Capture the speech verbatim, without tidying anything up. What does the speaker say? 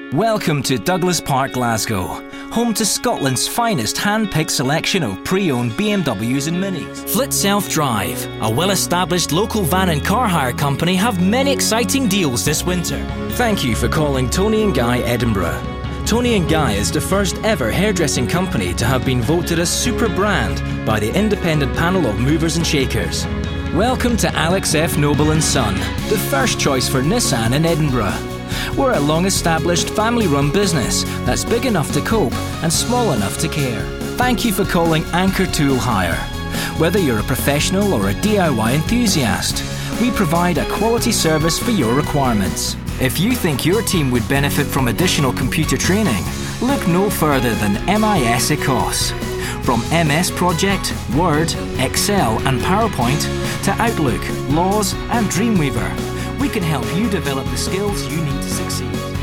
Welcome to Douglas Park, Glasgow, home to Scotland's finest hand-picked selection of pre-owned B M Ws and Minis. Flit Self Drive, a well-established local van and car hire company, have many exciting deals this winter. Thank you for calling Tony and Guy Edinburgh. Tony and Guy is the first ever hairdressing company to have been voted a super brand by the independent panel of movers and shakers. Welcome to Alex F. Noble and Son, the first choice for Nissan in Edinburgh. We're a long-established family-run business that's big enough to cope and small enough to care. Thank you for calling Anchor Tool Hire. Whether you're a professional or a D I Y enthusiast, we provide a quality service for your requirements. If you think your team would benefit from additional computer training, look no further than M I S Ecos. From M S Project, Word, Excel and PowerPoint to Outlook, Laws and Dreamweaver, we can help you develop the skills you need to succeed.